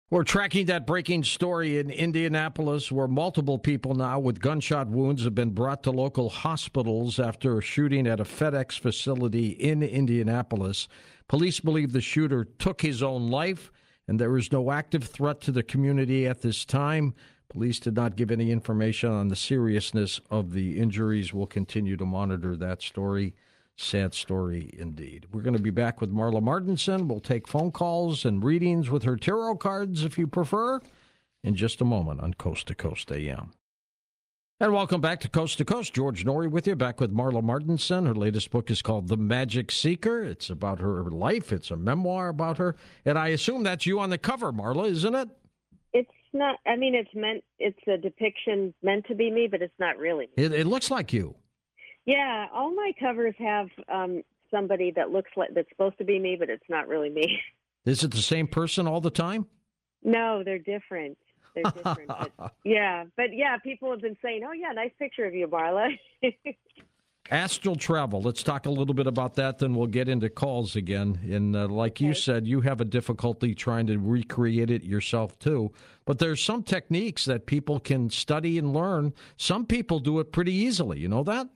We're tracking that breaking story in Indianapolis where multiple people now with gunshot wounds have been brought to local hospitals after a shooting at a FedEx facility in Indianapolis. Police believe the shooter took his own life, and there is no active threat to the community at this time. Police did not give any information on the seriousness of the injuries. We'll continue to monitor that story. Sad story indeed. We're going to be back with Marla Martinson. We'll take phone calls and readings with her tarot cards, if you prefer, in just a moment on Coast to Coast AM. And welcome back to Coast. George Noory with you, back with Marla Martinson. Her latest book is called The Magic Seeker. It's about her life. It's a memoir about her. And I assume that's you on the cover, Marla, isn't it? It's not. I mean, it's a depiction meant to be me, but it's not really me. It looks like you. Yeah, all my covers have somebody that looks like that's supposed to be me, but it's not really me. Is it the same person all the time? No, they're different. They're different. But people have been saying, "Oh yeah, nice picture of you, Marla." Astral travel. Let's talk a little bit about that, then we'll get into calls again. And like you said, you have a difficulty trying to recreate it yourself too. But there's some techniques that people can study and learn. Some people do it pretty easily. You know that?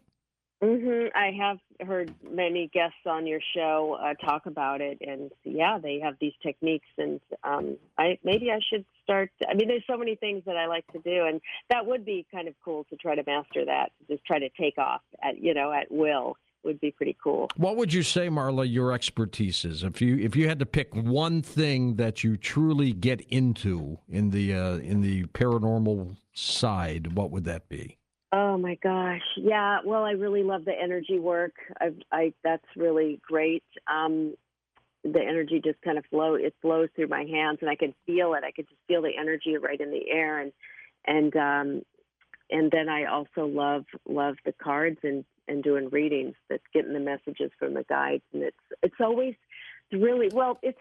I have heard many guests on your show talk about it, and yeah, they have these techniques, and maybe I should start. I mean, there's so many things that I like to do, and that would be kind of cool to try to master that. Just try to take off at will would be pretty cool. What would you say, Marla, your expertise is? If you had to pick one thing that you truly get into in the paranormal side, what would that be? Oh my gosh. Yeah. Well, I really love the energy work. That's really great. The energy just kind of it flows through my hands and I can feel it. I could just feel the energy right in the air. And then I also love the cards and doing readings, that's getting the messages from the guides. And it's always really, well, it's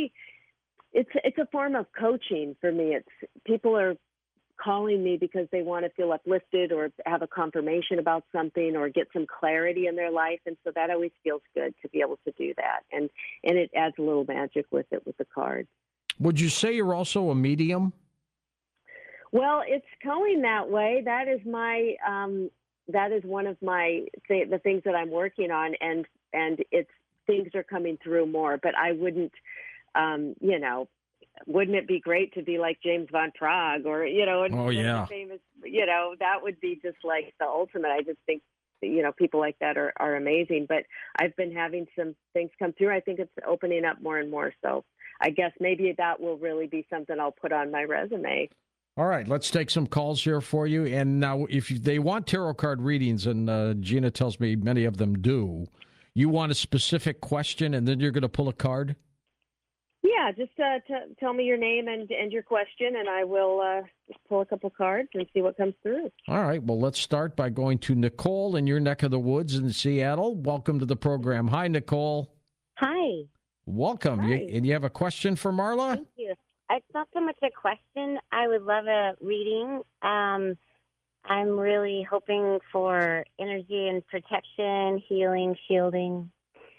a form of coaching for me. People are calling me because they want to feel uplifted or have a confirmation about something or get some clarity in their life. And so that always feels good to be able to do that. And it adds a little magic with it, with the cards. Would you say you're also a medium? Well, it's going that way. That is one of the things that I'm working on, and things are coming through more, but I wouldn't, wouldn't it be great to be like James Van Praagh or, famous, that would be just like the ultimate. I just think, people like that are amazing, but I've been having some things come through. I think it's opening up more and more. So I guess maybe that will really be something I'll put on my resume. All right, let's take some calls here for you. And now if they want tarot card readings, and Gina tells me many of them do, you want a specific question and then you're going to pull a card? Yeah, just tell me your name and your question, and I will just pull a couple cards and see what comes through. All right. Well, let's start by going to Nicole in your neck of the woods in Seattle. Welcome to the program. Hi, Nicole. Hi. Welcome. Hi. And you have a question for Marla? Thank you. It's not so much a question. I would love a reading. I'm really hoping for energy and protection, healing, shielding.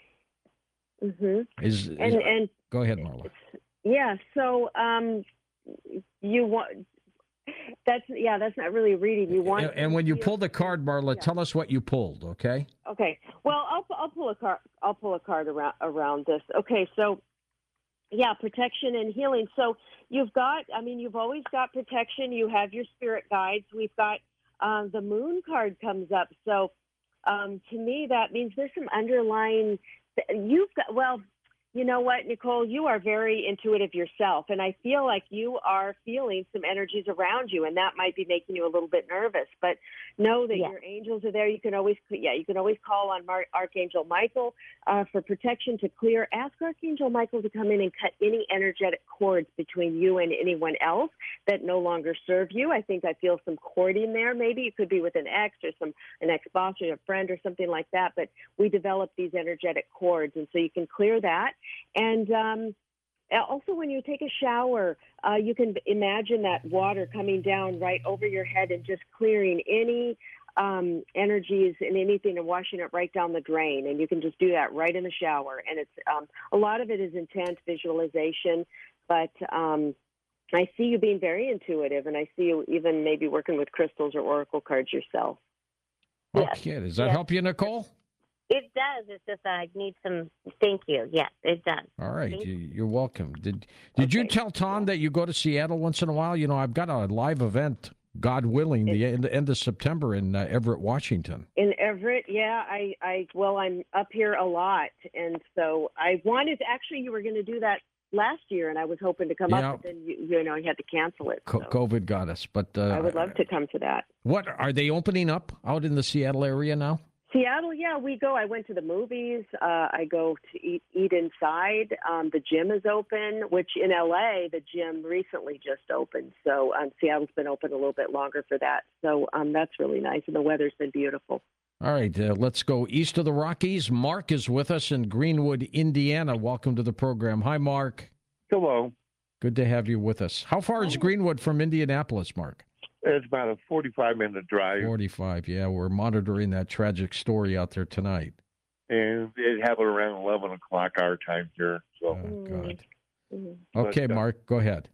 And go ahead, Marla. Yeah. So you want that's not really a reading. You want and when you pull the card, Marla, tell us what you pulled. Okay. Okay. Well, I'll pull a card. I'll pull a card around this. Okay. So. Yeah, protection and healing. So you've always got protection. You have your spirit guides. We've got the moon card comes up. So to me, that means there's some underlying, you know what, Nicole, you are very intuitive yourself. And I feel like you are feeling some energies around you, and that might be making you a little bit nervous. But know that your angels are there. You can always call on Archangel Michael for protection to clear. Ask Archangel Michael to come in and cut any energetic cords between you and anyone else that no longer serve you. I feel some cording there. Maybe it could be with an ex or an ex-boss or a friend or something like that. But we develop these energetic cords, and so you can clear that. And also, when you take a shower, you can imagine that water coming down right over your head and just clearing any energies and anything and washing it right down the drain. And you can just do that right in the shower. And it's a lot of it is intense visualization, but I see you being very intuitive, and I see you even maybe working with crystals or oracle cards yourself. Yes. Okay, does that Yes. help you, Nicole? It does. It's just I need some. Thank you. Yes, it does. All right, Thank you're welcome. Did you Okay. tell Tom that you go to Seattle once in a while? You know, I've got a live event, God willing, the end of September in Everett, Washington. In Everett, yeah, well, I'm up here a lot, and so I wanted to, actually, you were going to do that last year, and I was hoping to come Yeah. up, but then you had to cancel it. So COVID got us, but I would love to come to that. What are they opening up out in the Seattle area now? Seattle, yeah, we go. I went to the movies. I go to eat inside. The gym is open, which in LA, the gym recently just opened. So Seattle's been open a little bit longer for that. So that's really nice, and the weather's been beautiful. All right, let's go east of the Rockies. Mark is with us in Greenwood, Indiana. Welcome to the program. Hi, Mark. Hello. Good to have you with us. How far is Greenwood from Indianapolis, Mark? It's about a 45-minute drive, 45, yeah. We're monitoring that tragic story out there tonight. and it happened around 11 o'clock our time here. So Oh, God. Mhm. Okay, But, Mark, go ahead.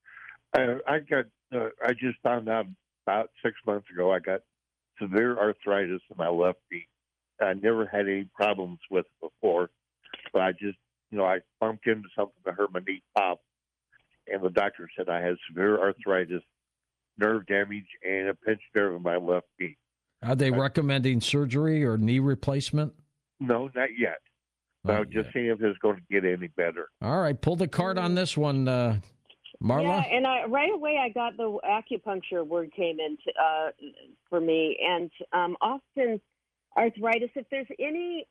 I just found out about 6 months ago I got severe arthritis in my left knee. I never had any problems with it before, but I just, I bumped into something that hurt my knee pop, and the doctor said I had severe arthritis, nerve damage, and a pinched nerve in my left knee. Are they recommending surgery or knee replacement? No, not yet. But I was just seeing if it's going to get any better. All right, pull the card on this one, Marla. Yeah, and right away I got the acupuncture word came in for me, and often arthritis. If there's any,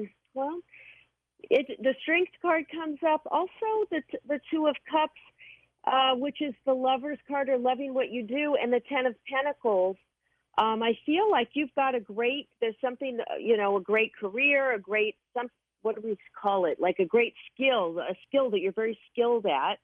the strength card comes up. Also, the Two of Cups, which is the Lover's card, or loving what you do, and the Ten of Pentacles. I feel like you've got there's something, a great career, what do we call it? Like a great skill, a skill that you're very skilled at.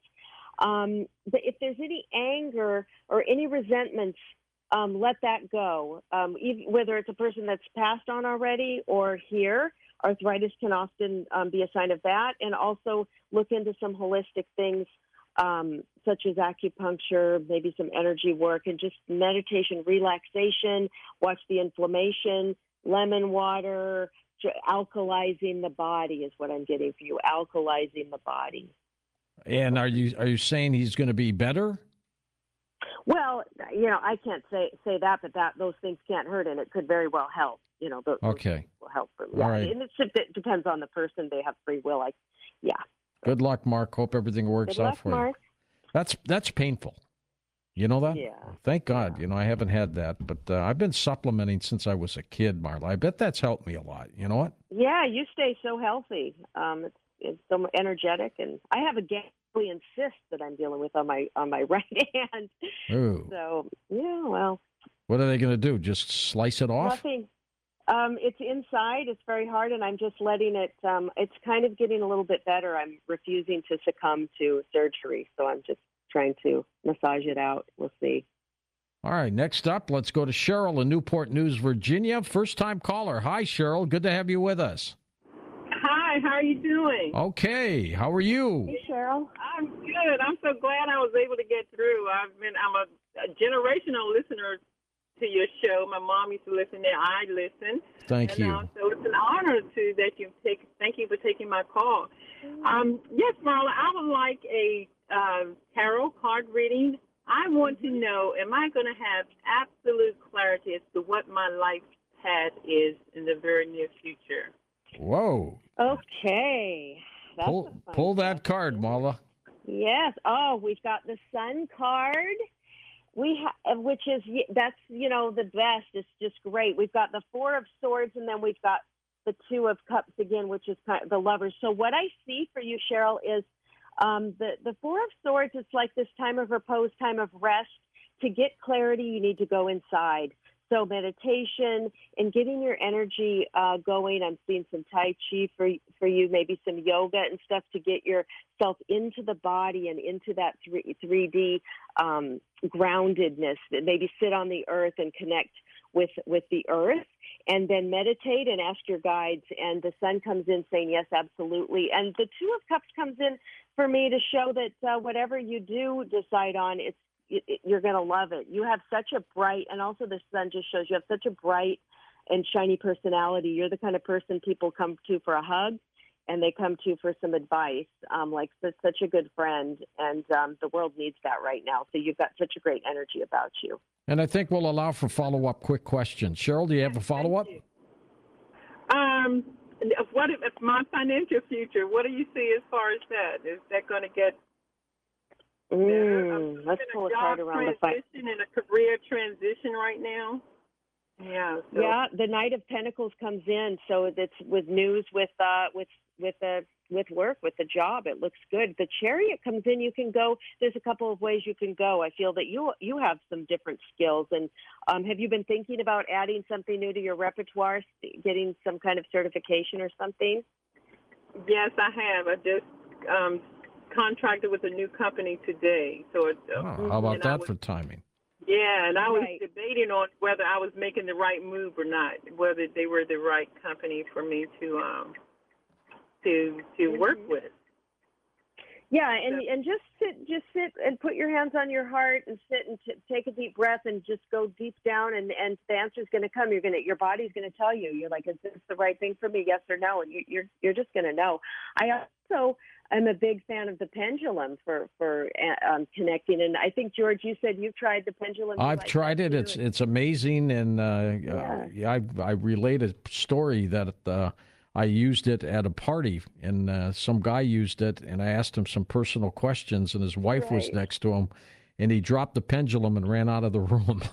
But if there's any anger or any resentments, let that go. Even, whether it's a person that's passed on already or here, arthritis can often be a sign of that. And also look into some holistic things, such as acupuncture, maybe some energy work, and just meditation, relaxation, watch the inflammation, lemon water, alkalizing the body is what I'm getting for you, alkalizing the body. And are you saying he's going to be better? Well, I can't say that, but those things can't hurt, and it could very well help. Those Okay. will help. All right. And it depends on the person. They have free will. Good luck, Mark. Hope everything works Good out luck, for Mark. you. That's painful. You know that? Yeah. Thank God. I haven't had that, but I've been supplementing since I was a kid, Marla. I bet that's helped me a lot. You know what? Yeah, you stay so healthy. It's so energetic, and I have a ganglion cyst that I'm dealing with on my right hand. Ooh. So yeah, well. What are they going to do? Just slice it off? Nothing. It's inside. It's very hard, and I'm just letting it. It's kind of getting a little bit better. I'm refusing to succumb to surgery, so I'm just trying to massage it out. We'll see. All right. Next up, let's go to Cheryl in Newport News, Virginia. First-time caller. Hi, Cheryl. Good to have you with us. Hi, how are you doing? Okay. How are you? Hey, Cheryl. I'm good. I'm so glad I was able to get through. I'm a generational listener to your show. My mom used to listen there. I listen. Thank you. So it's an honor thank you for taking my call. Yes, Marla, I would like a tarot card reading. I want to know, am I going to have absolute clarity as to what my life path is in the very near future? Whoa. Okay. That's a fun Pull that question. card, Marla. Yes. Oh, we've got the Sun card. Which is that's the best. It's just great. We've got the Four of Swords, and then we've got the Two of Cups again, which is kind of the Lovers. So what I see for you, Cheryl, is the Four of Swords. It's like this time of repose, time of rest. To get clarity, you need to go inside. So meditation and getting your energy going. I'm seeing some Tai Chi for you, maybe some yoga and stuff to get yourself into the body and into that 3D groundedness. Maybe sit on the earth and connect with the earth, and then meditate and ask your guides. And the sun comes in saying yes, absolutely. And the Two of Cups comes in for me to show that whatever you do decide on, you're going to love it. You have such a bright, and also the sun just shows you have such a bright and shiny personality. You're the kind of person people come to for a hug, and they come to for some advice, such a good friend, and the world needs that right now. So you've got such a great energy about you. And I think we'll allow for follow-up quick questions. Cheryl, do you have a follow-up? What if my financial future? What do you see as far as that? Is that going to get better? Let's pull a card around the fight. In a career transition right now. Yeah. So. Yeah, the Knight of Pentacles comes in, so that's with news, with work, with the job. It looks good. The Chariot comes in. You can go. There's a couple of ways you can go. I feel that you have some different skills. And have you been thinking about adding something new to your repertoire, getting some kind of certification or something? Yes, I have. I just contracted with a new company today. So how about that for timing? Yeah, and I was debating on whether I was making the right move or not, whether they were the right company for me to work with. Yeah, and just sit and put your hands on your heart and sit and take a deep breath and just go deep down, and the answer's going to come. Your body's going to tell you. You're like, is this the right thing for me? Yes or no? And you're just going to know. I also am a big fan of the pendulum for connecting. And I think, George, you said you've tried the pendulum. I've tried it. It's amazing. And I relate a story that I used it at a party, and some guy used it, and I asked him some personal questions, and his wife was next to him, and he dropped the pendulum and ran out of the room.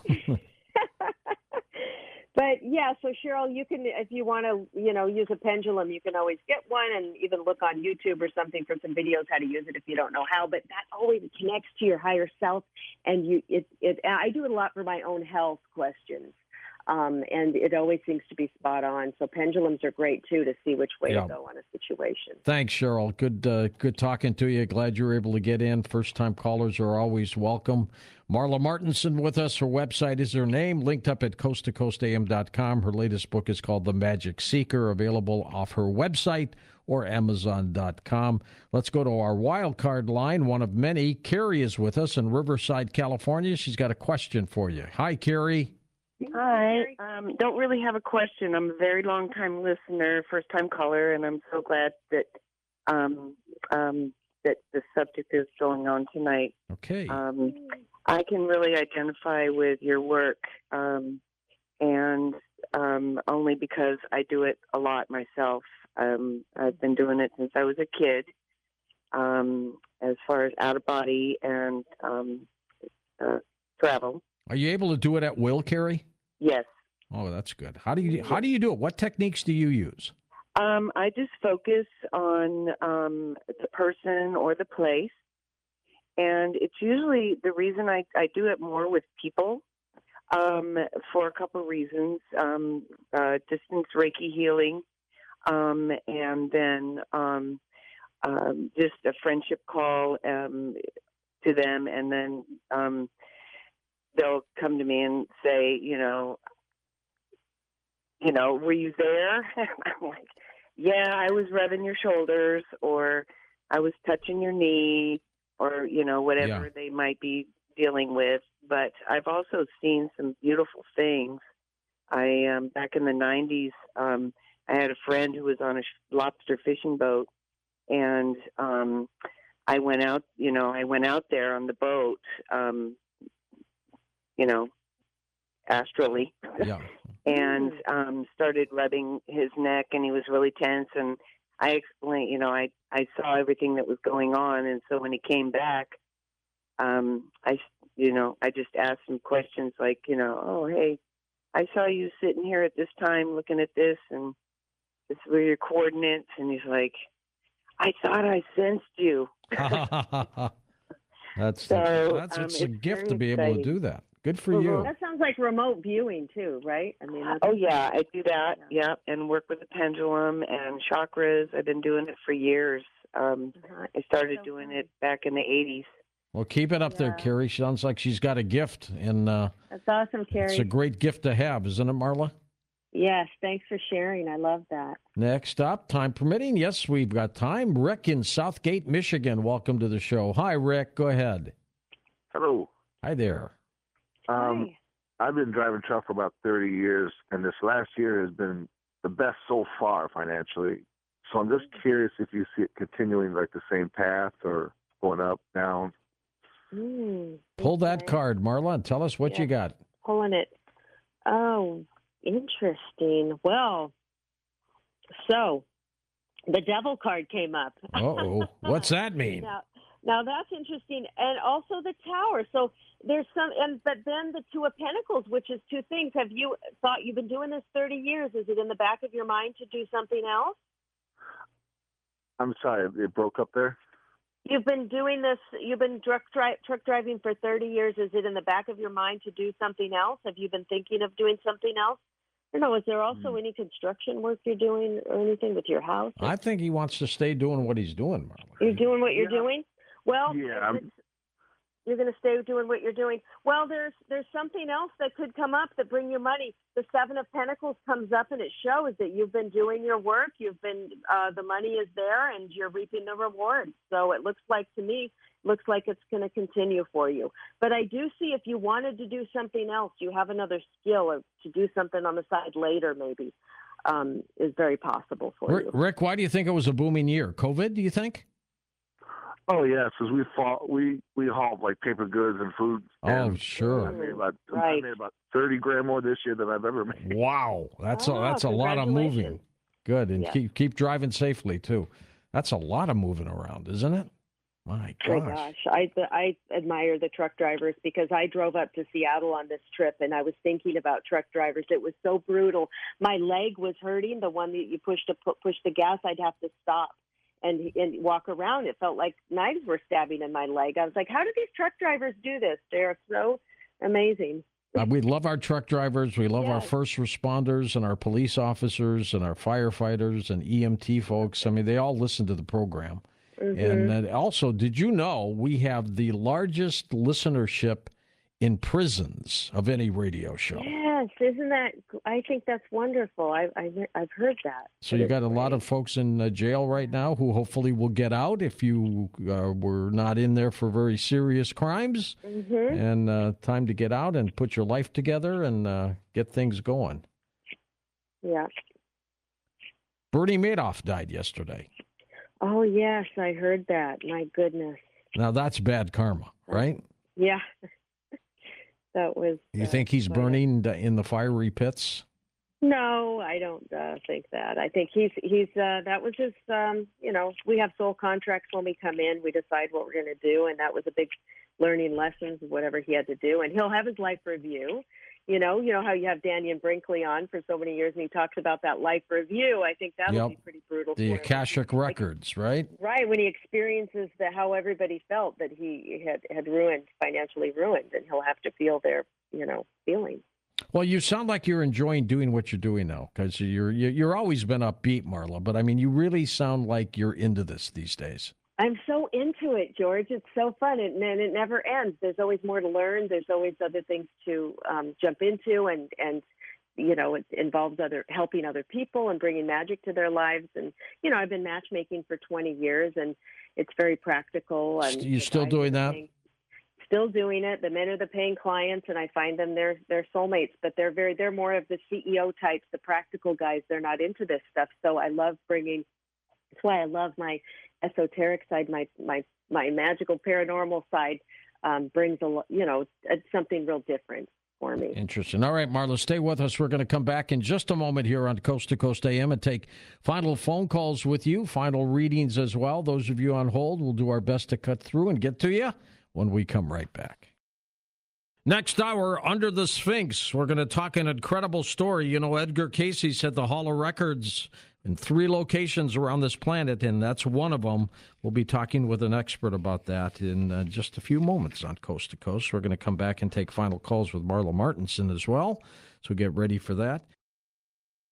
But yeah, so Cheryl, you can, if you want to, use a pendulum, you can always get one, and even look on YouTube or something for some videos how to use it if you don't know how. But that always connects to your higher self, and I do it a lot for my own health questions, and it always seems to be spot on. So pendulums are great too to see which way to go on a situation. Thanks, Cheryl. Good talking to you. Glad you were able to get in. First-time callers are always welcome. Marla Martenson with us. Her website is her name, linked up at coasttocoastam.com. Her latest book is called The Magic Seeker, available off her website or Amazon.com. Let's go to our wild card line, one of many. Carrie is with us in Riverside, California. She's got a question for you. Hi, Carrie. Hi. Don't really have a question. I'm a very long-time listener, first-time caller, and I'm so glad that that the subject is going on tonight. Okay. I can really identify with your work, and only because I do it a lot myself. I've been doing it since I was a kid, as far as out-of-body and travel. Are you able to do it at will, Carrie? Yes. Oh, that's good. How do you do it? What techniques do you use? I just focus on the person or the place. And it's usually the reason I do it more with people for a couple of reasons. Distance Reiki healing, and then just a friendship call to them. And then they'll come to me and say, were you there? I'm like, yeah, I was rubbing your shoulders, or I was touching your knee, or, whatever they might be dealing with. But I've also seen some beautiful things. Back in the 90s, I had a friend who was on a lobster fishing boat, and I went out there on the boat, astrally, and started rubbing his neck, and he was really tense, and I explained, I saw everything that was going on, and so when he came back, I just asked him questions like, oh, hey, I saw you sitting here at this time looking at this, and this were your coordinates, and he's like, I thought I sensed you. It's a gift to be able to do that. Good for you. That sounds like remote viewing too, right? I mean, I do that. Yeah, and work with the pendulum and chakras. I've been doing it for years. I started doing it back in the 80s. Well, keep it up there, Yeah. Carrie. Sounds like she's got a gift, and That's awesome, it's Carrie. a great gift to have, isn't it, Marla? Yes, thanks for sharing. I love that. Next up, time permitting, yes, we've got time. Rick in Southgate, Michigan. Welcome to the show. Hi, Rick. Go ahead. Hello. Hi there. Hi. I've been driving truck for about 30 years, and this last year has been the best so far financially. So I'm just curious if you see it continuing like the same path or going up, down. Pull that Okay. card, Marla, and tell us what Yeah. you got. Pulling it. Oh, interesting. Well, so the devil card came up. Uh-oh. What's that mean? Now that's interesting, and also the tower. So there's but then the Two of Pentacles, which is two things. Have you thought you've been doing this 30 years? Is it in the back of your mind to do something else? I'm sorry, it broke up there. You've been doing this. You've been truck driving for 30 years. Is it in the back of your mind to do something else? Have you been thinking of doing something else? I don't know. Is there also any construction work you're doing or anything with your house? I think he wants to stay doing what he's doing, Marla. You're doing what you're Yeah. doing? Well, Yeah, you're going to stay doing what you're doing. Well, there's something else that could come up that bring you money. The Seven of Pentacles comes up, and it shows that you've been doing your work. You've been the money is there, and you're reaping the rewards. So it looks like to me, it's going to continue for you. But I do see if you wanted to do something else, you have another skill or to do something on the side later, maybe is very possible for you. Rick, why do you think it was a booming year? COVID, do you think? Oh yes, because we hauled like paper goods and food. Oh, and I sure. made about Right. I made about 30 grand more this year than I've ever made. Wow. That's Oh, a lot of moving. congratulations. Good. And Yeah. keep driving safely, too. That's a lot of moving around, isn't it? My Oh gosh. my gosh, I admire the truck drivers because I drove up to Seattle on this trip and I was thinking about truck drivers. It was so brutal. My leg was hurting. The one that you push the gas, I'd have to stop and walk around. It felt like knives were stabbing in my leg. I was like, how do these truck drivers do this? They're so amazing. We love our truck drivers. We love our Yes. first responders and our police officers and our firefighters and EMT folks. I mean, they all listen to the program. And then also, did you know we have the largest listenership in prisons of any radio show? Yes, isn't that? I think that's wonderful. I've heard that. So you got a lot of folks in jail right now who hopefully will get out if you were not in there for very serious crimes. And time to get out and put your life together and get things going. Yeah. Bernie Madoff died yesterday. Oh yes, I heard that. My goodness. Now that's bad karma, right? Yeah. That was. You think he's quite a- burning in the fiery pits? No, I don't think that. I think he's that was just we have soul contracts when we come in. We decide what we're going to do, and that was a big learning lessons of whatever he had to do. And he'll have his life review. You know how you have Daniel Brinkley on for so many years, and he talks about that life review. I think that'll Yep. be pretty brutal. The for him. Akashic Records, right? Right, when he experiences how everybody felt that he had ruined, financially ruined, and he'll have to feel their feelings. Well, you sound like you're enjoying doing what you're doing now, because you're always been upbeat, Marla. But I mean, you really sound like you're into this these days. I'm so into it, George. It's so fun, and it never ends. There's always more to learn. There's always other things to jump into, and it involves helping other people and bringing magic to their lives. And I've been matchmaking for 20 years, and it's very practical. And You still doing that? Still doing it. The men are the paying clients, and I find them they're soulmates. But they're more of the CEO types, the practical guys. They're not into this stuff. So I love bringing. That's why I love my esoteric side, my magical paranormal side brings something real different for me. Interesting. All right, Marla, stay with us. We're going to come back in just a moment here on Coast to Coast AM and take final phone calls with you, final readings as well. Those of you on hold, we'll do our best to cut through and get to you when we come right back. Next hour, Under the Sphinx, we're going to talk an incredible story. Edgar Cayce said the Hall of Records in 3 locations around this planet, and that's one of them. We'll be talking with an expert about that in just a few moments on Coast to Coast. We're going to come back and take final calls with Marla Martinson as well, so get ready for that.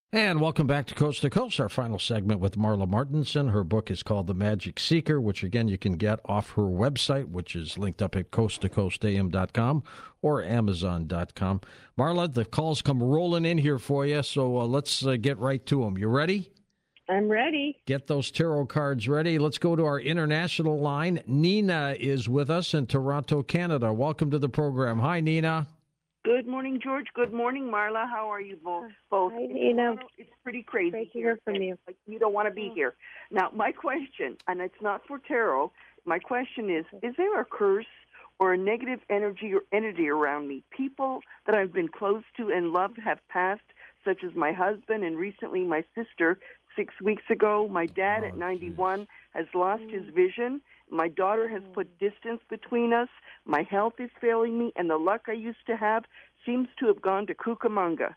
And welcome back to Coast, our final segment with Marla Martinson. Her book is called The Magic Seeker, which again you can get off her website, which is linked up at coasttocoastam.com or amazon.com. Marla, the calls come rolling in here for you, so let's get right to them. You ready? I'm ready. Get those tarot cards ready. Let's go to our international line. Nina is with us in Toronto, Canada. Welcome to the program. Hi, Nina. Good morning, George. Good morning, Marla. How are you both? Hi, Nina. It's pretty crazy Great to here. hear from you. Like, you don't want to be here. Now, my question, and it's not for tarot, my question is there a curse or a negative energy or entity around me? People that I've been close to and loved have passed, such as my husband and recently my sister 6 weeks ago. My dad at 91 has lost his vision. My daughter has put distance between us. My health is failing me, and the luck I used to have seems to have gone to Cucamonga.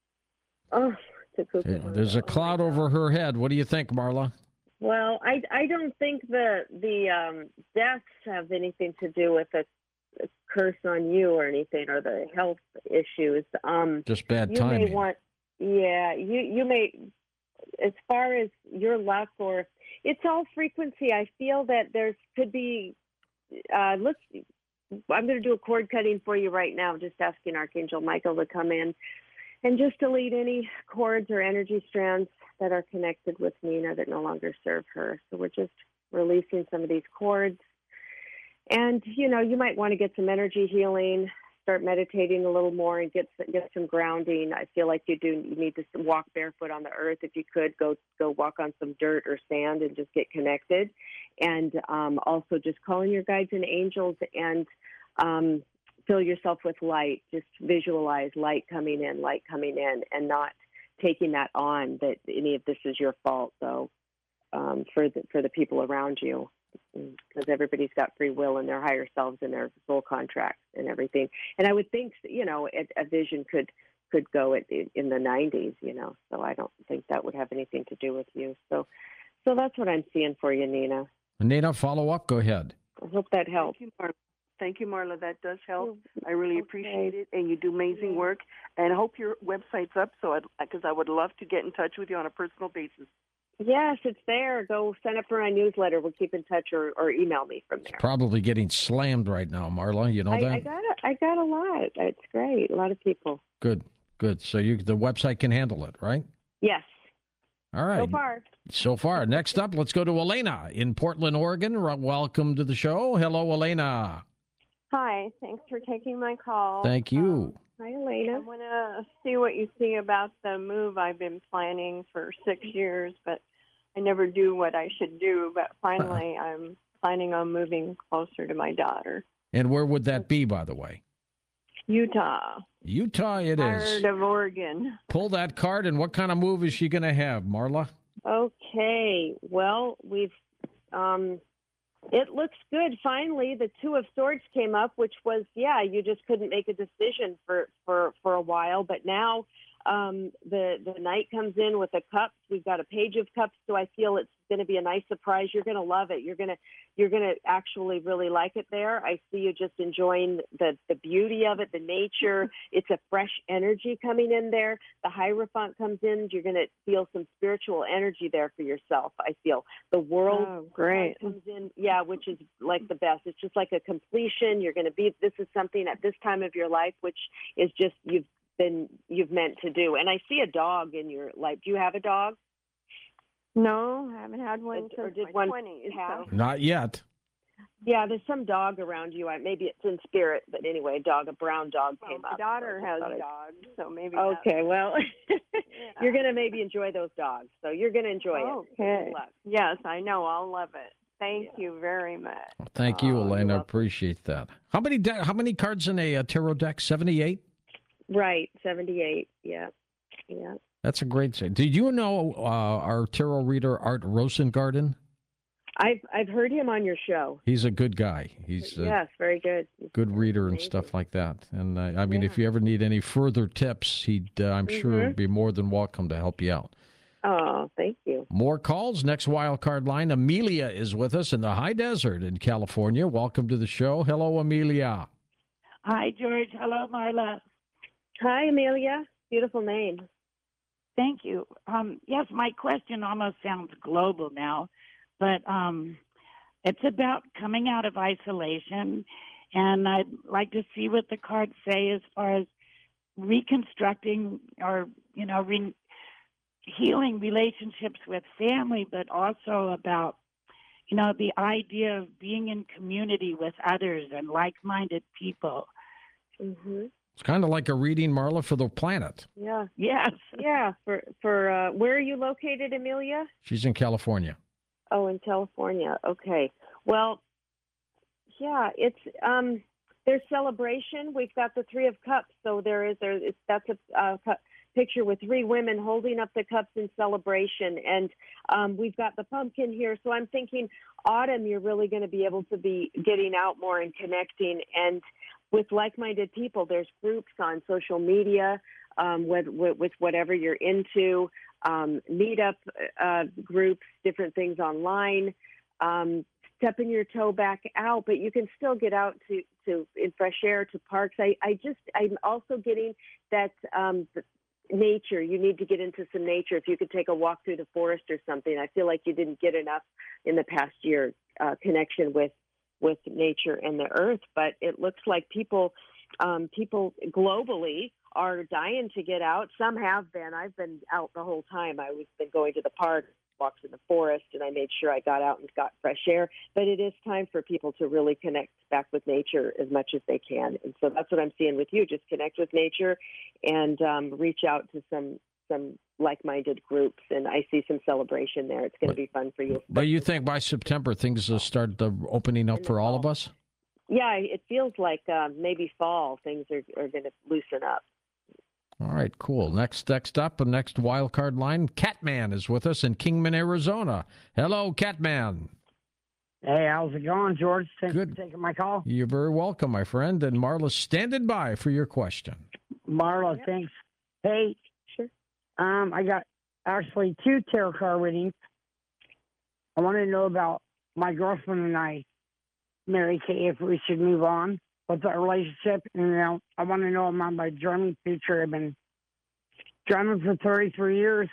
Oh, Yeah, there's a cloud over her head. What do you think, Marla? Well, I don't think the deaths have anything to do with a curse on you or anything, or the health issues. Just bad you timing. may want, you may, as far as your luck, or it's all frequency. I feel that there could be. I'm going to do a cord cutting for you right now. Just asking Archangel Michael to come in and just delete any cords or energy strands that are connected with Nina that no longer serve her. So we're just releasing some of these cords. And, you might want to get some energy healing, start meditating a little more, and get some grounding. I feel like you need to walk barefoot on the earth. If you could, go walk on some dirt or sand and just get connected. And also just calling your guides and angels, and fill yourself with light. Just visualize light coming in, and not taking that on that any of this is your fault, though, for the people around you, because everybody's got free will and their higher selves and their soul contracts and everything. And I would think, a vision could go in the 90s, so I don't think that would have anything to do with you. So that's what I'm seeing for you, Nina. Nina, follow up. Go ahead. I hope that helps. Thank you, Marla. That does help. I really appreciate it, and you do amazing work. And I hope your website's up, because I would love to get in touch with you on a personal basis. Yes, it's there. Go sign up for my newsletter. We'll keep in touch, or email me from there. Probably getting slammed right now, Marla. You know that? I got a lot. It's great. A lot of people. Good. So the website can handle it, right? Yes. All right. So far. Next up, let's go to Elena in Portland, Oregon. Welcome to the show. Hello, Elena. Hi. Thanks for taking my call. Thank you. Hi, Elena. I want to see what you see about the move I've been planning for 6 years, but I never do what I should do. But finally, I'm planning on moving closer to my daughter. And where would that be, by the way? Utah it is. Part of Oregon. Pull that card, and what kind of move is she going to have, Marla? Okay. Well, we've it looks good. Finally, the Two of Swords came up, which was, you just couldn't make a decision for a while. But now the Knight comes in with the Cups. We've got a Page of Cups, so I feel it's going to be a nice surprise. You're going to love it. You're going to actually really like it there. I see you just enjoying the beauty of it, the nature. It's a fresh energy coming in there. The Hierophant comes in. You're going to feel some spiritual energy there for yourself. I feel the World great. comes in, which is like the best. It's just like a completion. You're going to be. This is something at this time of your life, which is just you've meant to do. And I see a dog in your life. Do you have a dog? No, I haven't had one Or since did my one 20s. have? So. Not yet. Yeah, there's some dog around you. Maybe it's in spirit, but anyway, a brown dog came My up. daughter so I has thought dogs, so maybe. Okay, well, you're going to maybe enjoy those dogs. So you're going to enjoy it. Okay. Good luck. Yes, I know. I'll love it. Thank you very much. Well, thank you, you're Elena. welcome. Appreciate that. How many cards in a tarot deck? 78? Right, 78. Yeah. That's a great say. Did you know our tarot reader, Art Rosengarten? I've heard him on your show. He's a good guy. He's a Yes, very good. good reader and Amazing. stuff like that. And I mean, if you ever need any further tips, I'm sure he'd be more than welcome to help you out. Oh, thank you. More calls. Next wild card line. Amelia is with us in the high desert in California. Welcome to the show. Hello, Amelia. Hi, George. Hello, Marla. Hi, Amelia. Beautiful name. Thank you. Yes, my question almost sounds global now, but it's about coming out of isolation, and I'd like to see what the cards say as far as reconstructing or, healing relationships with family, but also about, the idea of being in community with others and like-minded people. Mm-hmm. It's kind of like a reading, Marla, for the planet. Yeah. Yes. Yeah. For where are you located, Amelia? She's in California. Oh, in California. Okay. Well, yeah, it's there's celebration. We've got the Three of Cups, so that's a picture with three women holding up the cups in celebration, and we've got the pumpkin here. So I'm thinking autumn, you're really going to be able to be getting out more and connecting, and with like-minded people. There's groups on social media with whatever you're into, meetup groups, different things online. Stepping your toe back out, but you can still get out to in fresh air, to parks. I'm also getting that nature. You need to get into some nature. If you could take a walk through the forest or something. I feel like you didn't get enough in the past year connection with nature and the earth, but it looks like people globally are dying to get out. Some have been. I've been out the whole time. I've been going to the park, walks in the forest, and I made sure I got out and got fresh air. But it is time for people to really connect back with nature as much as they can. And so that's what I'm seeing with you. Just connect with nature and reach out to some like-minded groups, and I see some celebration there. It's going to be fun for you. But you think by September things will start opening up for all of us? Yeah, it feels like maybe fall things are going to loosen up. All right, cool. Next up, the next wild card line, Catman is with us in Kingman, Arizona. Hello, Catman. Hey, how's it going, George? Thanks Good. for taking my call. You're very welcome, my friend. And Marla's standing by for your question. Marla, thanks. Hey, sure. I got actually 2 tarot card readings. I want to know about my girlfriend and I, Mary Kay, if we should move on with our relationship. And I want to know about my drumming future. I've been drumming for 33 years.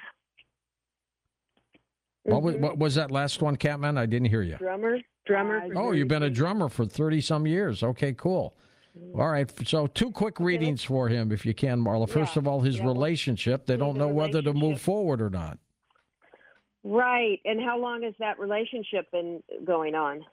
What was that last one, Catman? I didn't hear you. Drummer. Oh, you've been a drummer for 30-some years. Okay, cool. All right, so 2 quick readings for him, if you can, Marla. First of all, his relationship. They don't know whether to move forward or not. Right. And how long has that relationship been going on?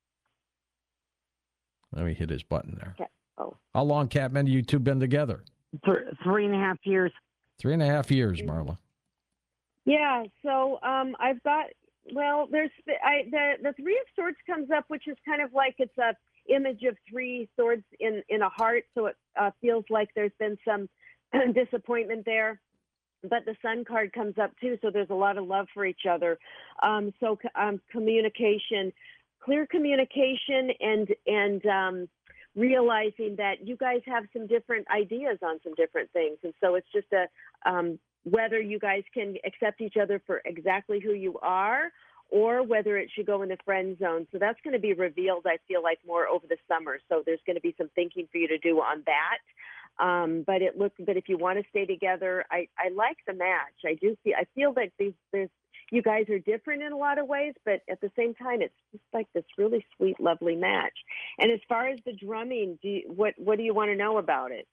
Let me hit his button there. Okay. Oh. How long, Catman, you two been together? 3.5 years. 3.5 years, Marla. Yeah. So I've got. Well, there's the Three of Swords comes up, which is kind of like it's a image of 3 swords in a heart. So it feels like there's been some disappointment there. But the Sun card comes up too, so there's a lot of love for each other. So communication, clear communication, and realizing that you guys have some different ideas on some different things, and so it's just whether you guys can accept each other for exactly who you are, or whether it should go in the friend zone. So that's going to be revealed, I feel like, more over the summer. So there's going to be some thinking for you to do on that. But if you want to stay together, I like the match. I feel like you guys are different in a lot of ways, but at the same time, it's just like this really sweet, lovely match. And as far as the drumming, what do you want to know about it?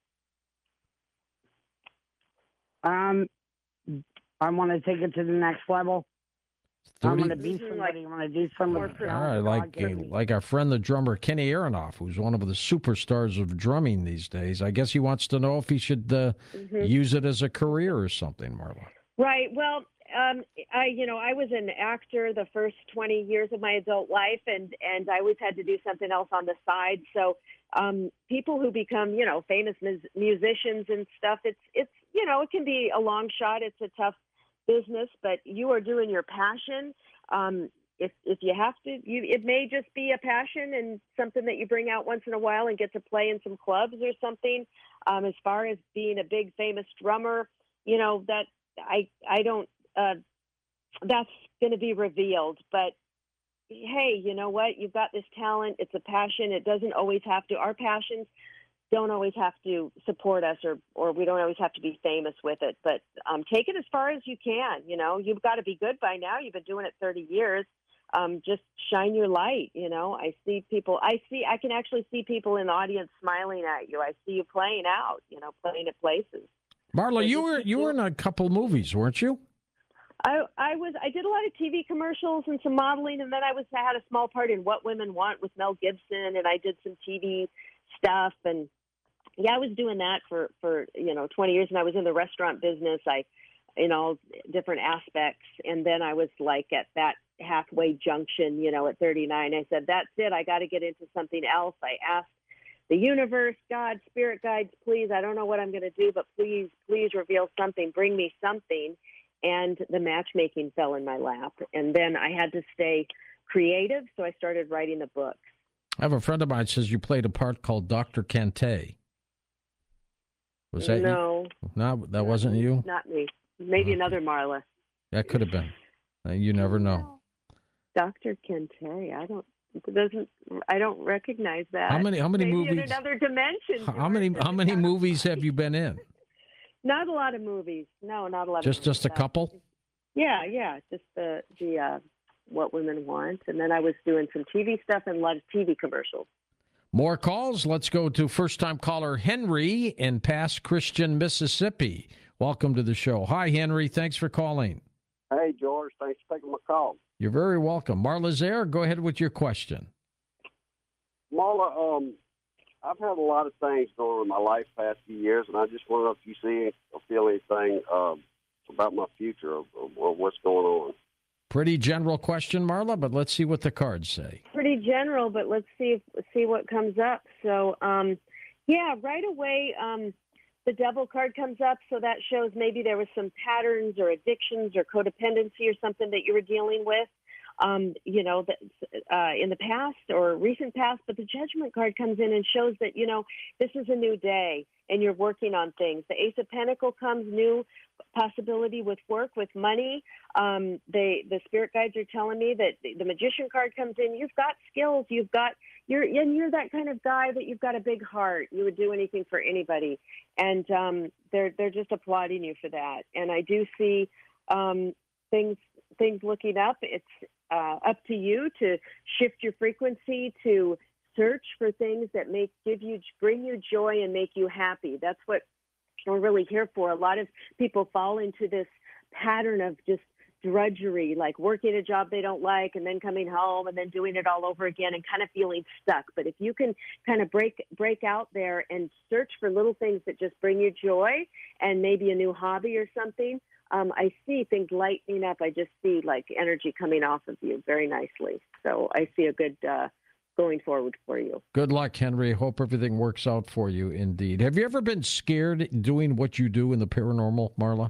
I want to take it to the next level. I want to be somebody. I want to do something. All right, like our friend, the drummer Kenny Aronoff, who's one of the superstars of drumming these days. I guess he wants to know if he should use it as a career or something, Marla. Right. Well, I was an actor the first 20 years of my adult life, and I always had to do something else on the side. So people who become, famous musicians and stuff, it's it can be a long shot. It's a tough business, but you are doing your passion. If you have to, it may just be a passion and something that you bring out once in a while and get to play in some clubs or something. As far as being a big famous drummer, that I don't. That's going to be revealed. But hey, you know what? You've got this talent. It's a passion. It doesn't always have to. Our passions don't always have to support us, or we don't always have to be famous with it. But take it as far as you can. You know, you've got to be good by now. You've been doing it 30 years. Just shine your light. You know, I can actually see people in the audience smiling at you. I see you playing out, you know, playing at places. Marla, you were in a couple movies, weren't you? I did a lot of TV commercials and some modeling, and then I had a small part in What Women Want with Mel Gibson, and I did some TV stuff, and I was doing that for 20 years, and I was in the restaurant business, in all different aspects, and then I was like at that halfway junction, you know, at 39, I said, that's it, I got to get into something else. I asked the universe, God, spirit guides, please, I don't know what I'm going to do, but please reveal something, bring me something. And the matchmaking fell in my lap. And then I had to stay creative, so I started writing the books. I have a friend of mine says you played a part called Dr. Kante. Was that you? No, that wasn't you? Not me. Maybe another Marla. That could have been. You never know. Dr. Kante, I don't recognize that. How many Maybe movies? in another dimension. How many movies have you been in? Not a lot of movies. No, not a lot. Just a couple. Yeah. Just the What Women Want, and then I was doing some TV stuff and a lot of TV commercials. More calls. Let's go to first-time caller Henry in Pass Christian, Mississippi. Welcome to the show. Hi, Henry. Thanks for calling. Hey, George. Thanks for taking my call. You're very welcome. Marla's there. Go ahead with your question. Marla, I've had a lot of things going on in my life past few years, and I just wonder if you see or feel anything about my future or what's going on. Pretty general question, Marla, but let's see what the cards say. Pretty general, but let's see what comes up. So, right away, the Devil card comes up, so that shows maybe there was some patterns or addictions or codependency or something that you were dealing with. In the past or recent past, but the Judgment card comes in and shows that, you know, this is a new day and you're working on things. The Ace of Pentacles comes, new possibility with work, with money. The spirit guides are telling me that the Magician card comes in. You've got skills. You're that kind of guy that you've got a big heart. You would do anything for anybody. And they're just applauding you for that. And I do see things looking up. It's up to you to shift your frequency, to search for things that bring you joy and make you happy. That's what we're really here for. A lot of people fall into this pattern of just drudgery, like working a job they don't like and then coming home and then doing it all over again and kind of feeling stuck. But if you can kind of break out there and search for little things that just bring you joy and maybe a new hobby or something, I see things lightening up. I just see like energy coming off of you very nicely. So I see a good going forward for you. Good luck, Henry. Hope everything works out for you indeed. Have you ever been scared doing what you do in the paranormal, Marla?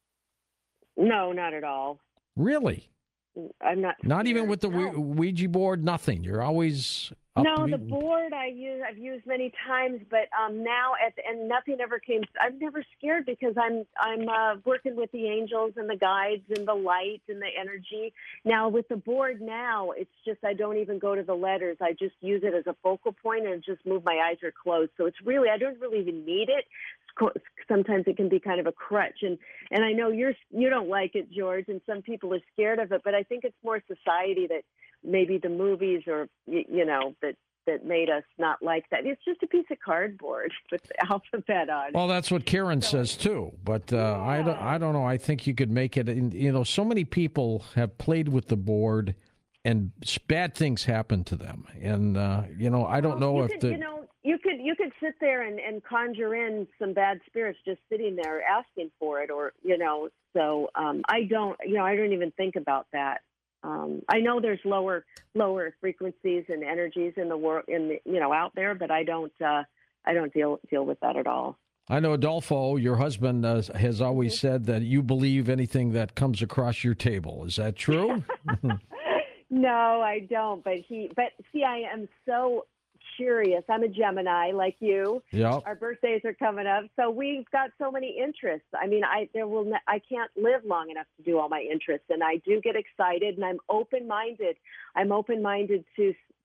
No, not at all. Really? I'm not scared. Not even with the Ouija board, nothing. You're always up No, the board I've used many times, but now at the end, nothing ever came. I'm never scared because I'm working with the angels and the guides and the light and the energy. Now with the board now, it's just I don't even go to the letters. I just use it as a focal point and just move my eyes are closed. So it's really I don't really even need it. Sometimes it can be kind of a crutch, and I know you don't like it, George, and some people are scared of it. But I think it's more society that maybe the movies or that made us not like that. It's just a piece of cardboard with the alphabet on it. Well, that's what Karen says too. But I don't know. I think you could make it. So many people have played with the board, and bad things happen to them. And I don't know if you could sit there and conjure in some bad spirits just sitting there asking for it, or So I don't even think about that. I know there's lower frequencies and energies in the world, out there, but I don't deal with that at all. I know Adolfo, your husband, has always said that you believe anything that comes across your table. Is that true? No, I don't. But see, I am so curious. I'm a Gemini, like you. Yeah. Our birthdays are coming up, so we've got so many interests. I mean, I can't live long enough to do all my interests, and I do get excited, and I'm open-minded. I'm open-minded to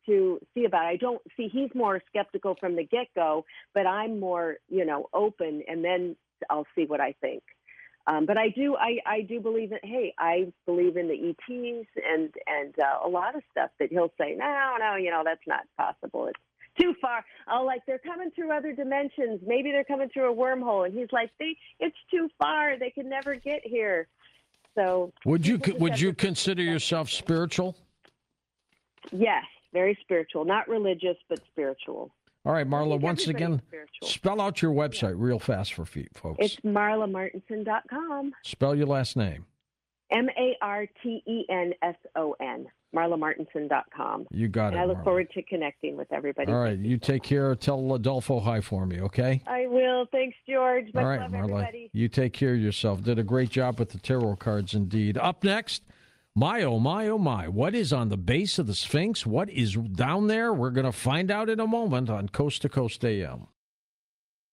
to see about it. I don't see, he's more skeptical from the get-go, but I'm more, open, and then I'll see what I think. But I do believe that, hey, I believe in the ETs and a lot of stuff that he'll say, no, that's not possible. It's too far. Oh, like they're coming through other dimensions. Maybe they're coming through a wormhole. And he's like, it's too far. They can never get here. So would you consider yourself spiritual? Yes, very spiritual. Not religious, but spiritual. All right, Marla, once again, spiritual. Spell out your website real fast for folks. It's marlamartenson.com. Spell your last name. MartenSon. marlamartenson.com. You got it, I look Marla. forward to connecting with everybody. All right, you take care. Tell Adolfo hi for me, okay? I will. Thanks, George. Much All right, love, Marla. everybody. You take care of yourself. Did a great job with the tarot cards, indeed. Up next, my, oh, my. What is on the base of the Sphinx? What is down there? We're going to find out in a moment on Coast to Coast AM.